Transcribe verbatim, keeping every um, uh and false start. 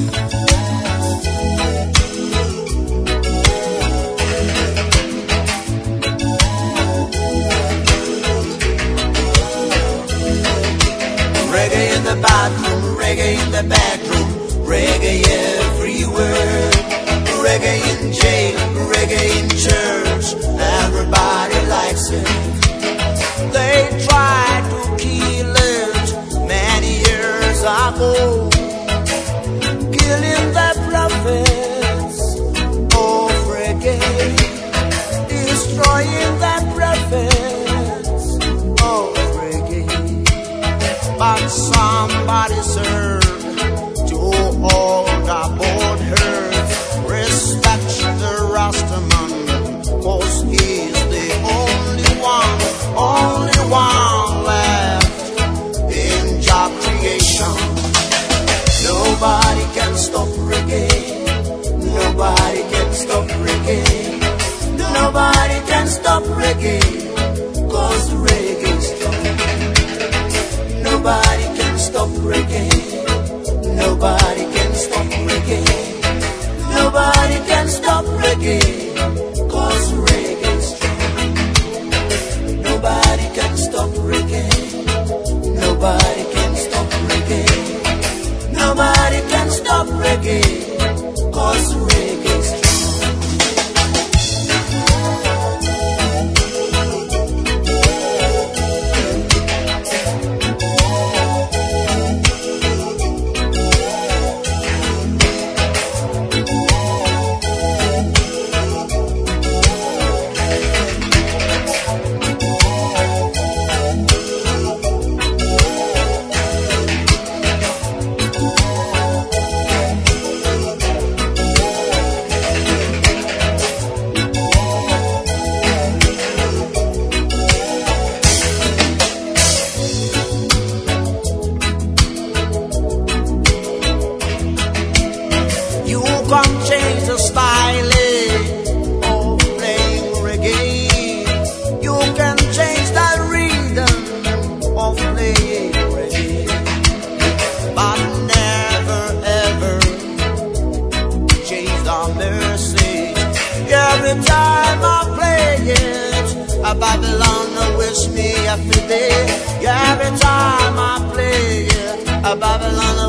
Reggae in the bathroom, reggae in the bedroom, reggae everywhere. Reggae in jail, reggae in church, everybody likes it. They tried to kill it many years ago, killing the prophets of reggae, destroying the prophets of reggae. But somebody served to all the board herd. Respect the Rastaman, cause he's the only one, only one left in Jah creation. Nobody can stop reggae, nobody can stop reggae, nobody can stop reggae, cause reggae is strong. Nobody can stop reggae, nobody can stop reggae. Nobody can stop reggae, cause reggae is strong. Nobody can stop reggae, nobody can stop reggae. Nobody can stop reggae, cause reggae is strong. Come change the style of playing reggae. You can change the rhythm of playing reggae, but never ever change the message. Every time I play it, a Babylon wish me every day. Every time I play it, a Babylon